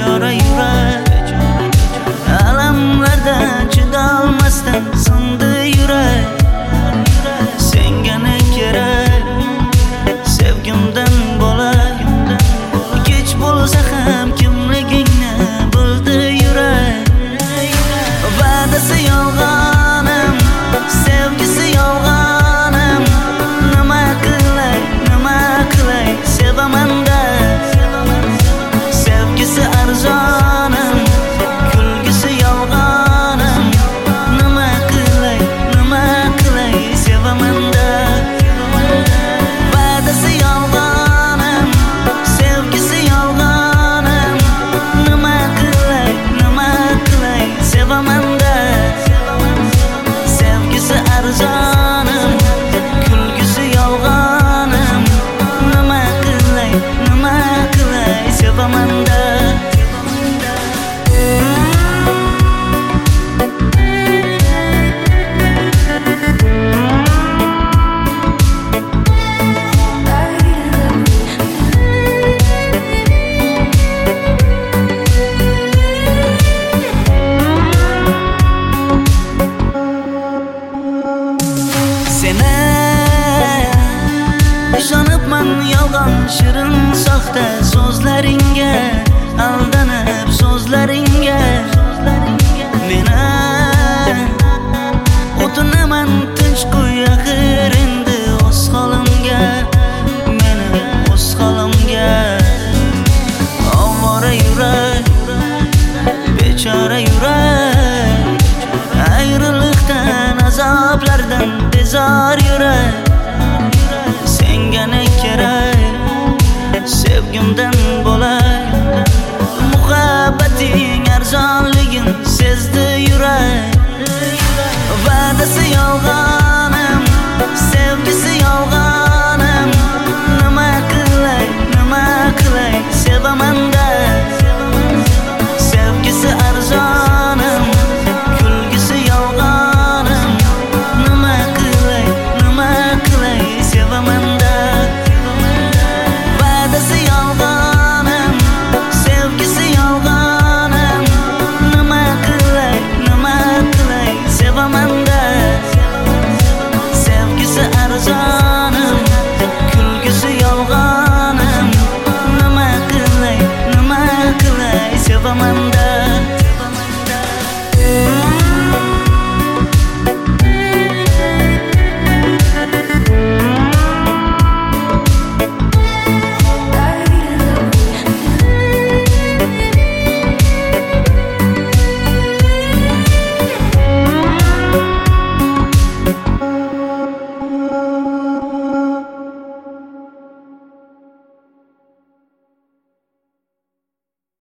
bechora yurak, alamlardan chidolmasdan sindi yurak. Senga ne kerak sevgimdan bo'lak, kech bo'lsa ham kimligingni bildi yurak. Va'dasi yolg'onim, sevgisi yolg'onim, nima qilay sevaman-da. Sevgisi arzonim, kulgisi yolg'onim, nima qilay sevaman-da. Va'dasi yolg'onim, sevgisi yolg'onim, nima qilay sevaman-da. Sevgisi arzonim, kulgisi yolg'onim, nima qilay sevaman-da. Ishonibman yolg'on shirin soxta so'zlaringga, aldanib so'zlaringga. Meni o'tinaman tinch qo'y axir endi o'z holimga, meni o'z holimga. Ovora yurak, bechora yurak, ayriliqdan azoblardan bezor yurak. Senga ne kerak sevgimdan